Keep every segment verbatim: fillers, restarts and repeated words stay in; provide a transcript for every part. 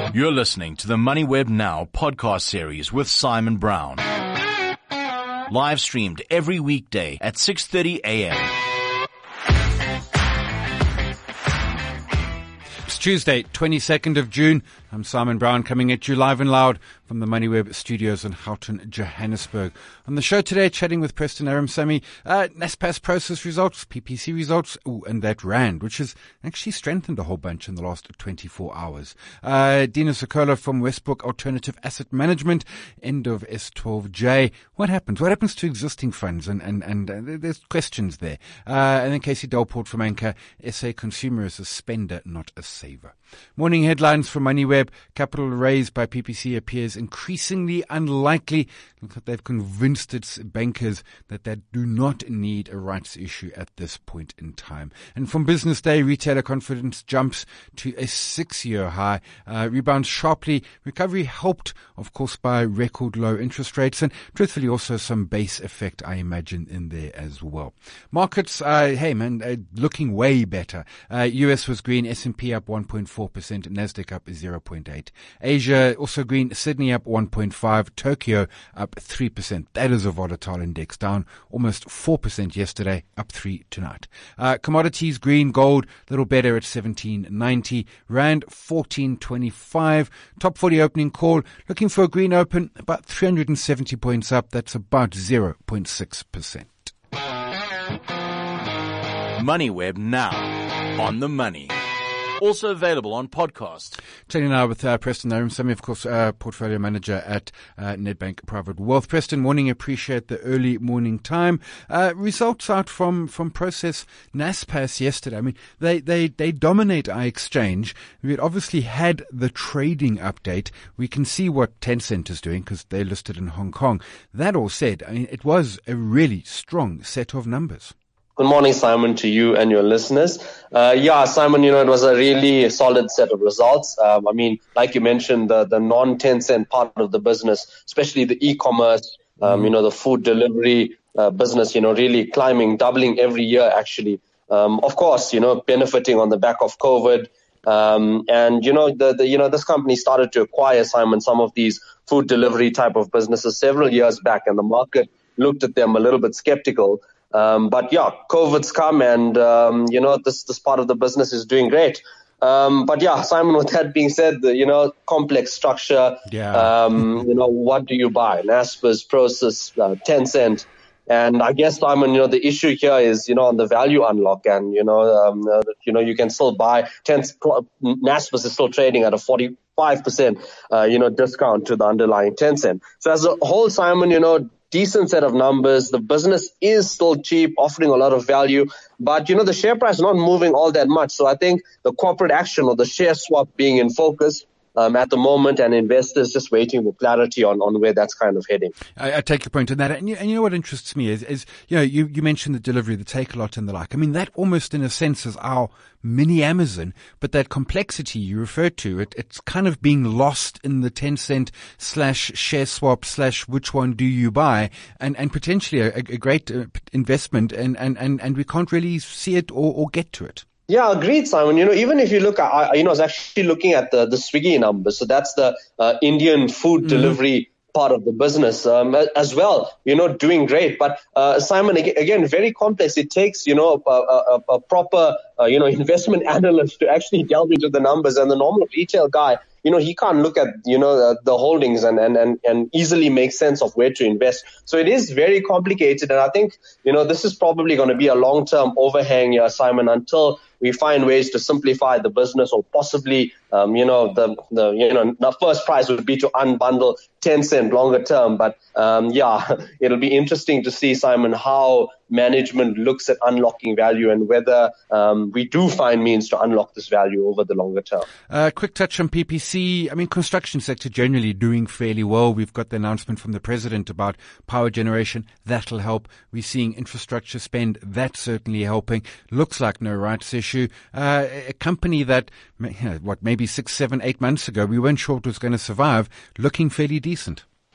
You're listening to the MoneyWeb Now podcast series with Simon Brown. Live streamed every weekday at six thirty a.m. It's Tuesday, twenty-second of June. I'm Simon Brown, coming at you live and loud from the MoneyWeb studios in Houghton, Johannesburg. On the show today, chatting with Preston Aramsamy, uh, Naspers process results, P P C results, ooh, and that rand, which has actually strengthened a whole bunch in the last twenty-four hours. Uh, Dina Sokola from Westbrook Alternative Asset Management, end of S twelve J. What happens? What happens to existing funds? And, and, and uh, there's questions there. Uh, and then Casey Delport from Anchor, S A Consumer is a spender, not a saver. Morning headlines from MoneyWeb. Capital raised by P P C appears increasingly unlikely. Looks like they've convinced its bankers that they do not need a rights issue at this point in time. And from Business Day, retailer confidence jumps to a six-year high, uh, rebounds sharply. Recovery helped, of course, by record low interest rates and truthfully also some base effect, I imagine, in there as well. Markets, uh, hey man, uh, looking way better. Uh, U S was green, S and P up one point four percent, Nasdaq up zero point eight. Asia also green, Sydney up one point five, Tokyo up three percent. That is a volatile index, down almost four percent yesterday, up three tonight. Uh, commodities, green, gold, little better at seventeen ninety, rand fourteen twenty-five. Top forty opening call, looking for a green open, about three hundred seventy points up. That's about zero point six percent. MoneyWeb Now, on the money. Also available on podcast. Chatting now with uh, Preston Aramsamy, of course, uh, portfolio manager at uh, Nedbank Private Wealth. Preston, morning. Appreciate the early morning time. Uh, results out from from Process Naspers yesterday. I mean, they they they dominate our exchange. We had obviously had the trading update. We can see what Tencent is doing because they're listed in Hong Kong. That all said, I mean, it was a really strong set of numbers. Good morning, Simon, to you and your listeners. Uh, yeah, Simon, you know, it was a really solid set of results. Um, I mean, like you mentioned, the, the non-Tencent part of the business, especially the e-commerce, um, mm. you know, the food delivery uh, business, you know, really climbing, doubling every year, actually. Um, of course, you know, benefiting on the back of COVID. Um, and, you know, the, the, you know, this company started to acquire, Simon, some of these food delivery type of businesses several years back, and the market looked at them a little bit skeptical. Um, but yeah, COVID's come and, um, you know, this, this part of the business is doing great. Um, but yeah, Simon, with that being said, the, you know, complex structure, yeah. um, you know, what do you buy? Naspers, Process, uh, Tencent. And I guess, Simon, you know, the issue here is, you know, on the value unlock and, you know, um, uh, you know, you can still buy Tencent. Naspers is still trading at a forty-five percent, uh, you know, discount to the underlying Tencent. So as a whole, Simon, you know, decent set of numbers. The business is still cheap, offering a lot of value. But, you know, the share price is not moving all that much. So I think the corporate action or the share swap being in focus um, at the moment, and investors just waiting for clarity on, on where that's kind of heading. I, I take your point on that. And you, and you know what interests me is, is you know, you, you mentioned the delivery, the Takealot and the like. I mean, that almost in a sense is our mini Amazon, but that complexity you referred to, it, it's kind of being lost in the Tencent slash share swap slash which one do you buy, and, and potentially a, a great uh, investment, and, and, and, and we can't really see it or, or get to it. Yeah, agreed, Simon. You know, even if you look at, I, you know, I was actually looking at the, the Swiggy numbers. So that's the uh, Indian food delivery mm-hmm. part of the business um, as well, you know, doing great. But uh, Simon, again, very complex. It takes, you know, a, a, a proper, uh, you know, investment analyst to actually delve into the numbers. And the normal retail guy, you know, he can't look at, you know, uh, the holdings and, and, and, and easily make sense of where to invest. So it is very complicated. And I think, you know, this is probably going to be a long-term overhang here, Simon, until we find ways to simplify the business, or possibly, um, you know, the, the, you know, the first prize would be to unbundle Tencent longer term. But, um, yeah, it'll be interesting to see, Simon, how management looks at unlocking value and whether, um, we do find means to unlock this value over the longer term. Uh, quick touch on P P C. I mean, construction sector generally doing fairly well. We've got the announcement from the president about power generation. That'll help. We're seeing infrastructure spend. That's certainly helping. Looks like no rights issue. Uh, a company that, what, maybe six, seven, eight months ago, we weren't sure it was going to survive, looking fairly decent.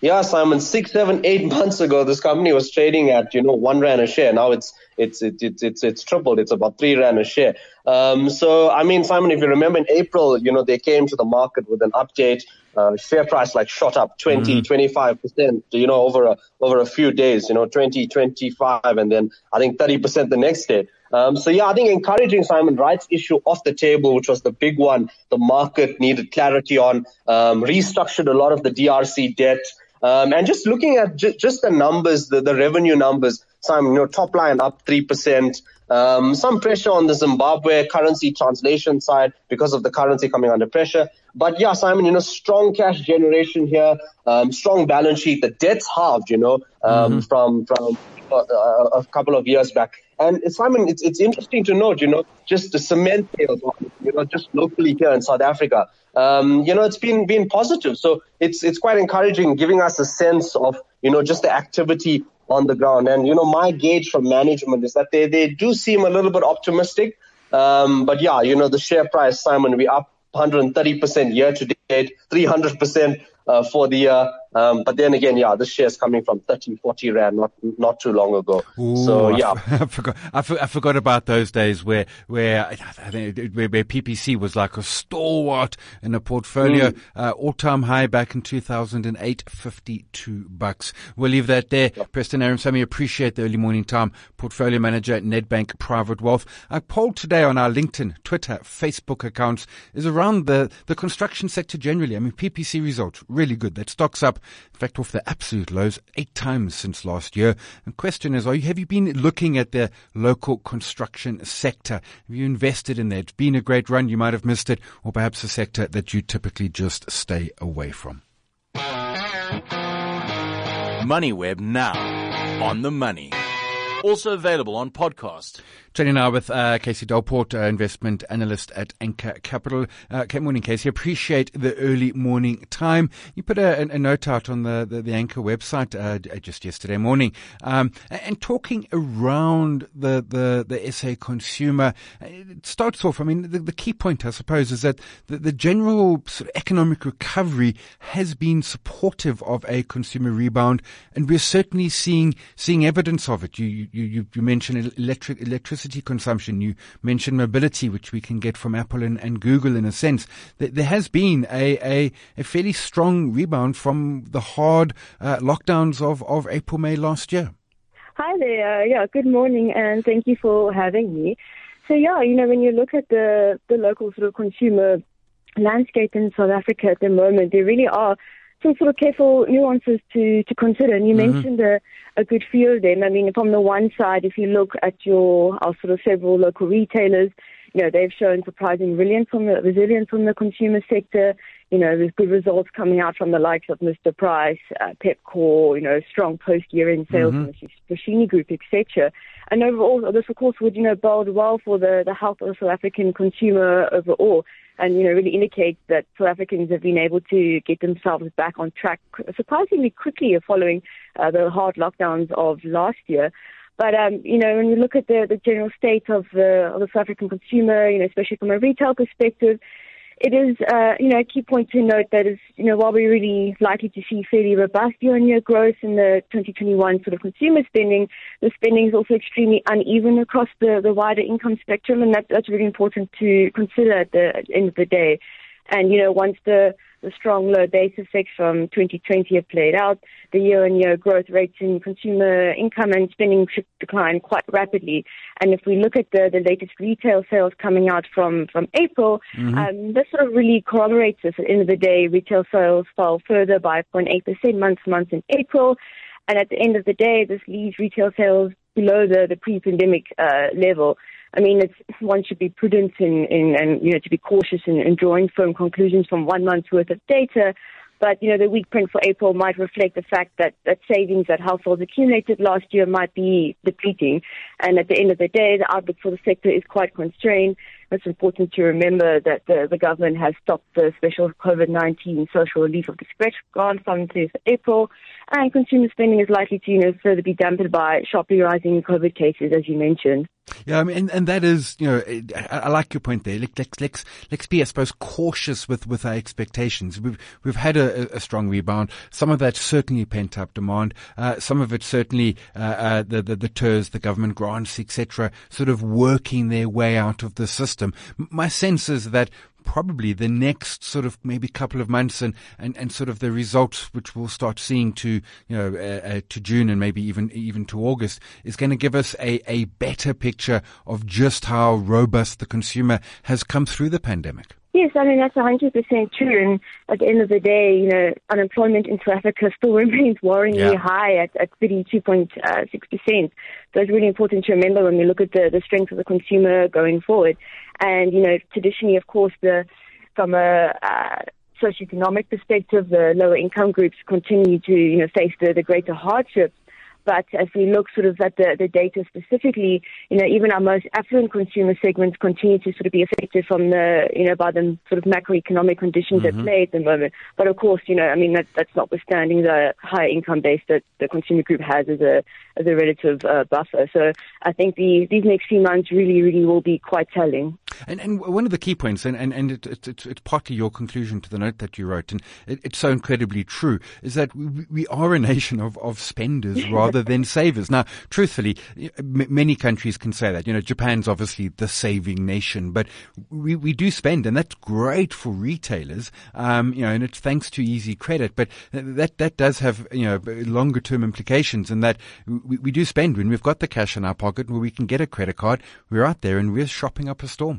Yeah, Simon, six, seven, eight months ago, this company was trading at, you know, one rand a share. Now it's, it's, it's, it's, it's, it's tripled. It's about three rand a share. Um, so, I mean, Simon, if you remember in April, you know, they came to the market with an update. Uh, share price like shot up twenty, mm. twenty-five percent, you know, over a, over a few days, you know, twenty, twenty-five, and then I think thirty percent the next day. Um, so yeah, I think encouraging, Simon, rights issue off the table, which was the big one the market needed clarity on, um, restructured a lot of the D R C debt. Um, and just looking at ju- just the numbers, the, the revenue numbers, Simon, you know, top line up three percent. Um, some pressure on the Zimbabwe currency translation side because of the currency coming under pressure. But yeah, Simon, you know, strong cash generation here, um, strong balance sheet. The debt's halved, you know, um, mm-hmm. from, from uh, a couple of years back. And Simon, it's, it's interesting to note, you know, just the cement sales, you know, just locally here in South Africa. Um, you know, it's been, been positive. So it's, it's quite encouraging, giving us a sense of, you know, just the activity on the ground. And, you know, my gauge from management is that they, they do seem a little bit optimistic. Um, but yeah, you know, the share price, Simon, we up one hundred thirty percent year to date, three hundred percent uh, for the year. Um, but then again, yeah, this share is coming from thirty, forty rand not not too long ago. Ooh, so yeah, I, f- I forgot. I, f- I forgot about those days where where, I think where where P P C was like a stalwart in a portfolio, mm. uh, all time high back in two thousand eight, fifty-two bucks. We'll leave that there. Yep. Preston Aramsamy, appreciate the early morning time. Portfolio manager at Nedbank Private Wealth. Our poll today on our LinkedIn, Twitter, Facebook accounts is around the the construction sector generally. I mean, P P C results really good. That stock's up. In fact, off the absolute lows eight times since last year. The question is, are you, have you been looking at the local construction sector? Have you invested in that? It's been a great run. You might have missed it, or perhaps a sector that you typically just stay away from. MoneyWeb now on the money. Also available on podcast. Chatting now with uh, Casey Delport, uh, investment analyst at Anchor Capital. Uh, good morning, Casey. Appreciate the early morning time. You put a, a note out on the, the, the Anchor website uh, just yesterday morning, um, and talking around the, the, the S A consumer. It starts off, I mean, the, the key point, I suppose, is that the, the general sort of economic recovery has been supportive of a consumer rebound, and we're certainly seeing seeing evidence of it. You you, you mentioned electric electricity consumption. You mentioned mobility, which we can get from Apple and, and Google in a sense. There has been a, a, a fairly strong rebound from the hard uh, lockdowns of, of April, May last year. Hi there. Uh, yeah, good morning, and thank you for having me. So yeah, you know, when you look at the, the local sort of consumer landscape in South Africa at the moment, there really are some sort of careful nuances to, to consider. And you mm-hmm. mentioned a, a good few of them. I mean, from the one side, if you look at your our sort of several local retailers, you know, they've shown surprising resilience from the resilience from the consumer sector. You know, there's good results coming out from the likes of Mister Price, uh, Pepkor, you know, strong post-year-end sales mm-hmm. from the Foschini Group, et cetera. And overall, this, of course, would, you know, bode well for the, the health of the South African consumer overall. And, you know, really indicates that South Africans have been able to get themselves back on track surprisingly quickly following uh, the hard lockdowns of last year. But, um, you know, when you look at the, the general state of the, of the South African consumer, you know, especially from a retail perspective, it is, uh, you know, a key point to note that is, you know, while we're really likely to see fairly robust year-on-year growth in the twenty twenty-one sort of consumer spending, the spending is also extremely uneven across the, the wider income spectrum, and that, that's really important to consider at the, at the end of the day. And, you know, once the, the strong low base effects from twenty twenty have played out, the year-on-year growth rates in consumer income and spending should decline quite rapidly. And if we look at the, the latest retail sales coming out from, from April, mm-hmm. um, this sort of really corroborates this. At the end of the day, retail sales fell further by zero point eight percent month-to-month in April. And at the end of the day, this leaves retail sales below the, the pre-pandemic uh, level. I mean, it's, one should be prudent in, in and, you know, to be cautious in, in drawing firm conclusions from one month's worth of data. But, you know, the weak print for April might reflect the fact that, that savings that households accumulated last year might be depleting. And at the end of the day, the outlook for the sector is quite constrained. it's important to remember that the, the government has stopped the special COVID nineteen social relief of the scratch grant from the thirtieth of April, and consumer spending is likely to, you know, further be dampened by sharply rising COVID cases, as you mentioned. Yeah, I mean, and, and that is, you know, I, I like your point there. Let's, let's, let's, let's be, I suppose, cautious with, with our expectations. We've, we've had a, a strong rebound. Some of that's certainly pent up demand. Uh, some of it certainly, uh, uh, the, the, the T E R S, the government grants, et cetera, sort of working their way out of the system. My sense is that probably the next sort of maybe couple of months and, and, and sort of the results which we'll start seeing to, you know, uh, uh, to June and maybe even, even to August is going to give us a, a better picture of just how robust the consumer has come through the pandemic. Yes, I mean, that's one hundred percent true. And at the end of the day, you know, unemployment in South Africa still remains worryingly yeah. high at, at thirty-two point six percent. So it's really important to remember when we look at the, the strength of the consumer going forward. And, you know, traditionally, of course, the from a uh, socioeconomic perspective, the lower income groups continue to, you know, face the, the greater hardships. But as we look sort of at the, the data specifically, you know, even our most affluent consumer segments continue to sort of be affected from the, you know, by the sort of macroeconomic conditions mm-hmm. at play at the moment. But of course, you know, I mean, that, that's notwithstanding the higher income base that the consumer group has as a, as a relative uh, buffer. So I think the, these next few months really, really will be quite telling. And, and one of the key points, and, and, and it, it, it's, it's partly your conclusion to the note that you wrote, and it, it's so incredibly true, is that we, we are a nation of, of spenders rather than savers. Now, truthfully, m- many countries can say that. You know, Japan's obviously the saving nation, but we, we do spend, and that's great for retailers, um, you know, and it's thanks to easy credit, but that, that does have, you know, longer term implications in that we, we do spend when we've got the cash in our pocket where we can get a credit card. We're out there and we're shopping up a storm.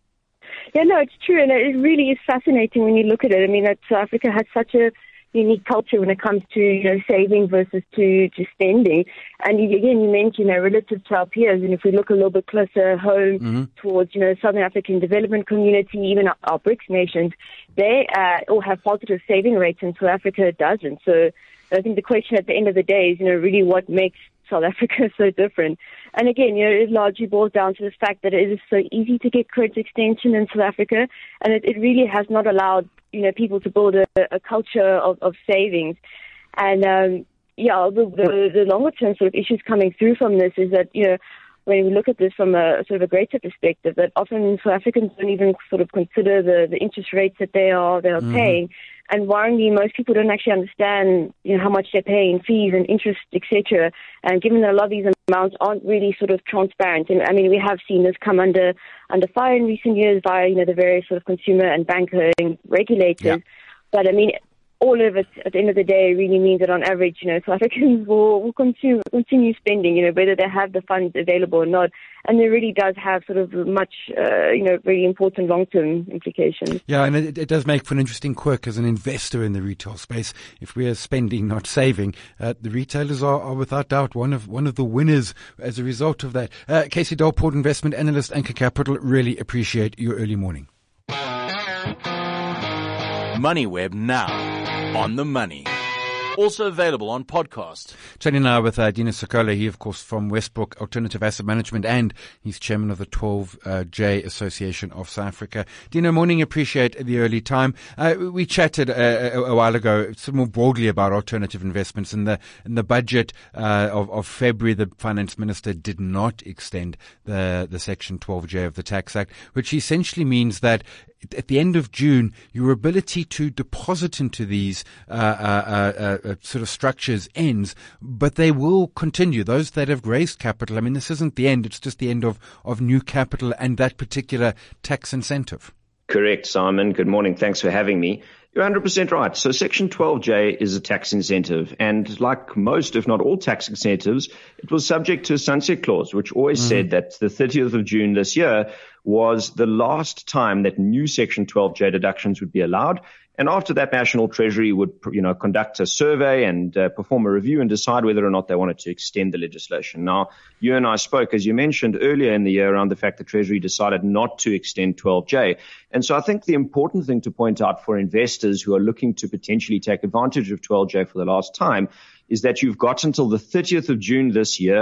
Yeah, no, it's true, and it really is fascinating when you look at it. I mean, that South Africa has such a unique culture when it comes to, you know, saving versus to, to spending. And again, you mentioned, you know, relative to our peers, and if we look a little bit closer home mm-hmm. towards, you know, Southern African Development Community, even our, our BRICS nations, they uh, all have positive saving rates, and South Africa doesn't. So I think the question at the end of the day is, you know, really what makes South Africa so different. And again, you know, it largely boils down to the fact that it is so easy to get credit extension in South Africa, and it, it really has not allowed, you know, people to build a, a culture of, of savings. And um, yeah, the, the, the longer term sort of issues coming through from this is that, you know, when we look at this from a sort of a greater perspective, that often South Africans don't even sort of consider the, the interest rates that they are they are mm-hmm. paying. And worryingly, most people don't actually understand, you know, how much they're paying, fees and interest, et cetera. And given that a lot of these amounts aren't really sort of transparent, and I mean, we have seen this come under under fire in recent years via, you know, the various sort of consumer and banking regulators. Yeah. But I mean, all of it at the end of the day really means that on average, you know, South Africans will, will continue, continue spending, you know, whether they have the funds available or not. And it really does have sort of much, uh, you know, very important long-term implications. Yeah, and it, it does make for an interesting quirk as an investor in the retail space. If we are spending, not saving, uh, the retailers are, are without doubt one of one of the winners as a result of that. Uh, Casey Dalport, investment analyst, Anchor Capital, really appreciate your early morning. MoneyWeb now. On the money. Also available on podcast. Chatting now with uh, Dino Sokola, he of course from Westbrook Alternative Asset Management, and he's chairman of the twelve J Association of South Africa. Dino, morning, appreciate the early time. Uh, we chatted uh, a, a while ago some more broadly about alternative investments. In the in the budget uh, of, of February, the finance minister did not extend the, the Section twelve J of the Tax Act, which essentially means that at the end of June, your ability to deposit into these uh, uh, uh, uh, sort of structures ends, but they will continue. Those that have raised capital, I mean, this isn't the end, it's just the end of, of new capital and that particular tax incentive. Correct, Simon. Good morning. Thanks for having me. You're one hundred percent right. So Section twelve J is a tax incentive. And like most, if not all tax incentives, it was subject to a sunset clause, which always mm-hmm. said that the thirtieth of June this year was the last time that new Section twelve J deductions would be allowed. And after that, National Treasury would, you know, conduct a survey and uh, perform a review and decide whether or not they wanted to extend the legislation. Now, you and I spoke, as you mentioned earlier in the year, around the fact that Treasury decided not to extend twelve J. And so I think the important thing to point out for investors who are looking to potentially take advantage of twelve J for the last time is that you've got until the thirtieth of June this year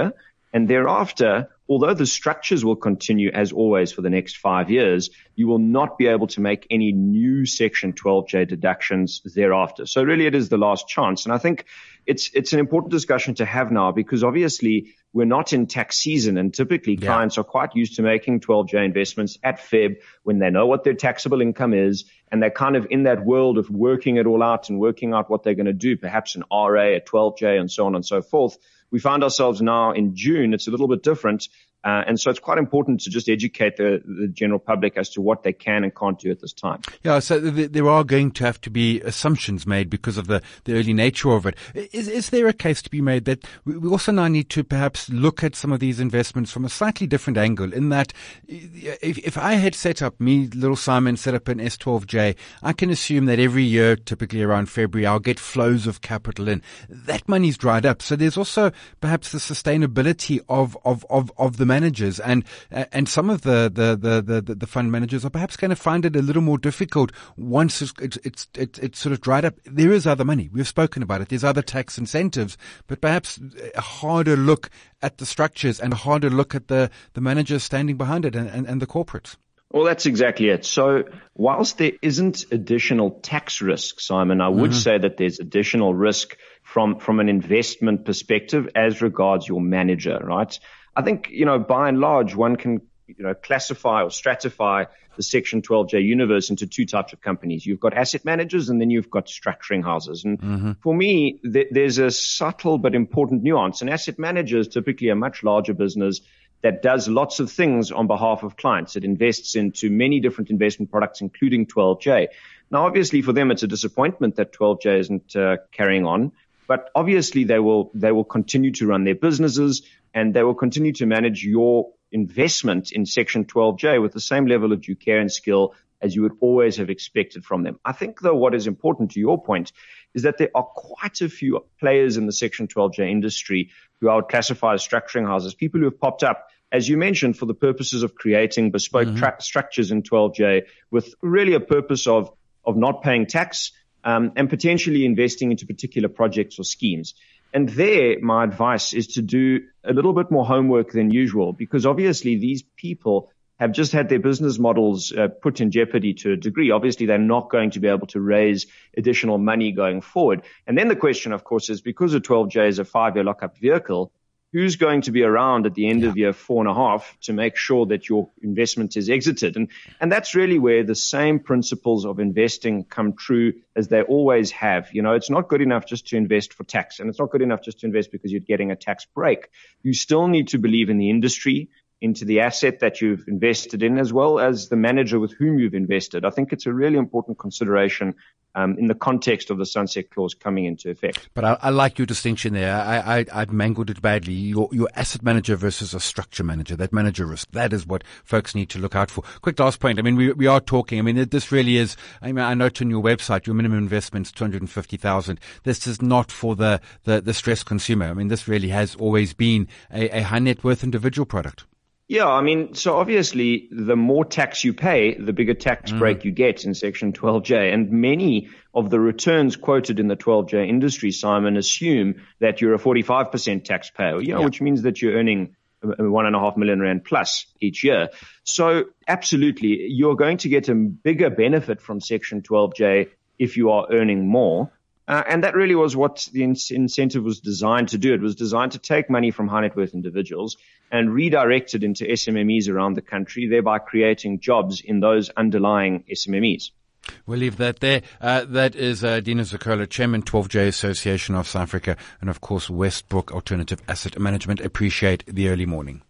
And thereafter, although the structures will continue as always for the next five years, you will not be able to make any new Section twelve J deductions thereafter. So really it is the last chance. And I think it's it's an important discussion to have now, because obviously we're not in tax season, and typically yeah. clients are quite used to making twelve J investments at Feb when they know what their taxable income is, and they're kind of in that world of working it all out and working out what they're going to do, perhaps an R A, a twelve J, and so on and so forth. We find ourselves now in June. It's a little bit different. Uh, and so it's quite important to just educate the, the general public as to what they can and can't do at this time. Yeah, so th- there are going to have to be assumptions made because of the, the early nature of it. Is, is there a case to be made that we also now need to perhaps look at some of these investments from a slightly different angle, in that if, if I had set up, me, little Simon, set up an S twelve J, I can assume that every year, typically around February, I'll get flows of capital in. That money's dried up. So there's also perhaps the sustainability of, of, of, of the managers, and and some of the the, the, the, the fund managers are perhaps going to find it a little more difficult once it's, it's, it's, it's, it's sort of dried up. There is other money. We've spoken about it. There's other tax incentives, but perhaps a harder look at the structures and a harder look at the, the managers standing behind it and, and, and the corporates. Well, that's exactly it. So whilst there isn't additional tax risk, Simon, I would mm-hmm. say that there's additional risk from, from an investment perspective as regards your manager, right? I think, you know, by and large, one can, you know, classify or stratify the Section twelve J universe into two types of companies. You've got asset managers, and then you've got structuring houses. And mm-hmm. for me, th- there's a subtle but important nuance. An asset manager is typically a much larger business that does lots of things on behalf of clients. It invests into many different investment products, including twelve J. Now, obviously, for them, it's a disappointment that twelve J isn't uh, carrying on. But obviously, they will they will continue to run their businesses, and they will continue to manage your investment in Section twelve J with the same level of due care and skill as you would always have expected from them. I think, though, what is important to your point is that there are quite a few players in the Section twelve J industry who I would classify as structuring houses, people who have popped up, as you mentioned, for the purposes of creating bespoke mm-hmm. tra- structures in twelve J with really a purpose of, of not paying tax um, and potentially investing into particular projects or schemes. And there, my advice is to do a little bit more homework than usual, because obviously these people have just had their business models uh, put in jeopardy to a degree. Obviously, they're not going to be able to raise additional money going forward. And then the question, of course, is because a twelve J is a five-year lockup vehicle, who's going to be around at the end yeah. of year four and a half to make sure that your investment is exited? And, and that's really where the same principles of investing come true as they always have. You know, it's not good enough just to invest for tax, and it's not good enough just to invest because you're getting a tax break. You still need to believe in the industry, into the asset that you've invested in, as well as the manager with whom you've invested. I think it's a really important consideration um, in the context of the sunset clause coming into effect. But I, I like your distinction there. I, I, I've mangled it badly. Your, your asset manager versus a structure manager, that manager risk, that is what folks need to look out for. Quick last point. I mean, we, we are talking, I mean, this really is, I mean, I note on your website, your minimum investment is two hundred fifty thousand dollars. This is not for the, the, the stressed consumer. I mean, this really has always been a, a high net worth individual product. Yeah, I mean, so obviously the more tax you pay, the bigger tax mm. break you get in Section twelve J. And many of the returns quoted in the twelve J industry, Simon, assume that you're a forty-five percent taxpayer, you know, yeah. which means that you're earning one and a half million rand plus each year. So absolutely, you're going to get a bigger benefit from Section twelve J if you are earning more. Uh, and that really was what the in- incentive was designed to do. It was designed to take money from high net worth individuals and redirect it into S M M Es around the country, thereby creating jobs in those underlying S M M Es. We'll leave that there. Uh, that is uh, Dino Zakola, Chairman, twelve J Association of South Africa, and of course Westbrook Alternative Asset Management. Appreciate the early morning.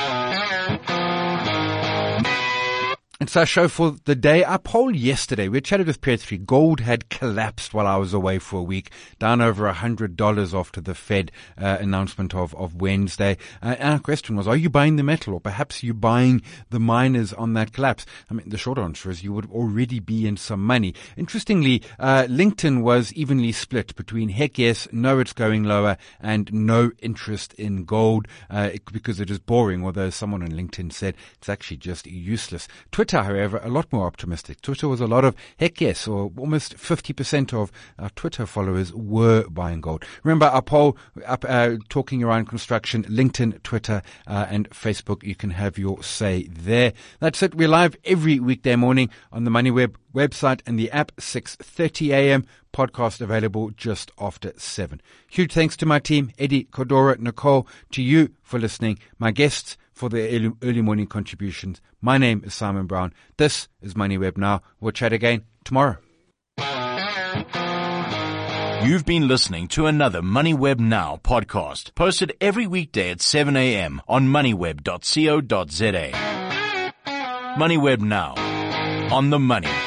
It's our show for the day. Our poll yesterday, we chatted with P three. Gold had collapsed while I was away for a week, down over one hundred dollars after the Fed uh, announcement of, of Wednesday. Uh, and our question was, are you buying the metal, or perhaps you buying the miners on that collapse? I mean, the short answer is you would already be in some money. Interestingly, uh, LinkedIn was evenly split between heck yes, no it's going lower, and no interest in gold uh, it, because it is boring, although someone on LinkedIn said it's actually just useless. Twitter Twitter, however, a lot more optimistic. Twitter was a lot of heck yes, or almost fifty percent of our Twitter followers were buying gold. Remember our poll up, uh, talking around construction, LinkedIn, Twitter, uh, and Facebook. You can have your say there. That's it. We're live every weekday morning on the MoneyWeb website and the app, six thirty a.m. Podcast available just after seven. Huge thanks to my team, Eddie, Kodora, Nicole, to you for listening, my guests for their early, early morning contributions. My name is Simon Brown. This is MoneyWeb Now. We'll chat again tomorrow. You've been listening to another MoneyWeb Now podcast, posted every weekday at seven a.m. on moneyweb dot co dot za. MoneyWeb Now, on the money.